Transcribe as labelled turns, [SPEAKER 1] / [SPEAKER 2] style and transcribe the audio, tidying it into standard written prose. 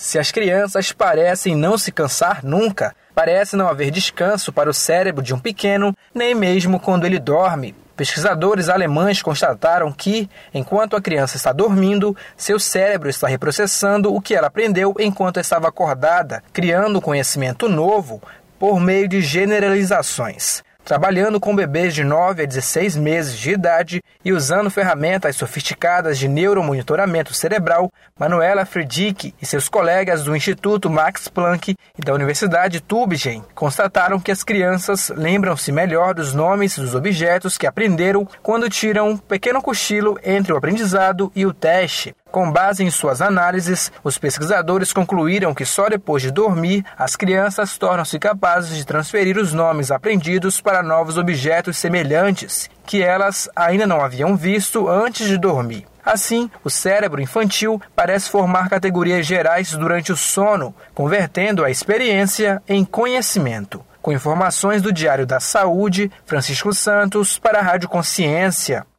[SPEAKER 1] Se as crianças parecem não se cansar nunca, parece não haver descanso para o cérebro de um pequeno, nem mesmo quando ele dorme. Pesquisadores alemães constataram que, enquanto a criança está dormindo, seu cérebro está reprocessando o que ela aprendeu enquanto estava acordada, criando conhecimento novo por meio de generalizações. Trabalhando com bebês de 9 a 16 meses de idade e usando ferramentas sofisticadas de neuromonitoramento cerebral, Manuela Friedrich e seus colegas do Instituto Max Planck e da Universidade Tübingen constataram que as crianças lembram-se melhor dos nomes dos objetos que aprenderam quando tiram um pequeno cochilo entre o aprendizado e o teste. Com base em suas análises, os pesquisadores concluíram que só depois de dormir, as crianças tornam-se capazes de transferir os nomes aprendidos para novos objetos semelhantes, que elas ainda não haviam visto antes de dormir. Assim, o cérebro infantil parece formar categorias gerais durante o sono, convertendo a experiência em conhecimento. Com informações do Diário da Saúde, Francisco Santos para a Rádio Consciência.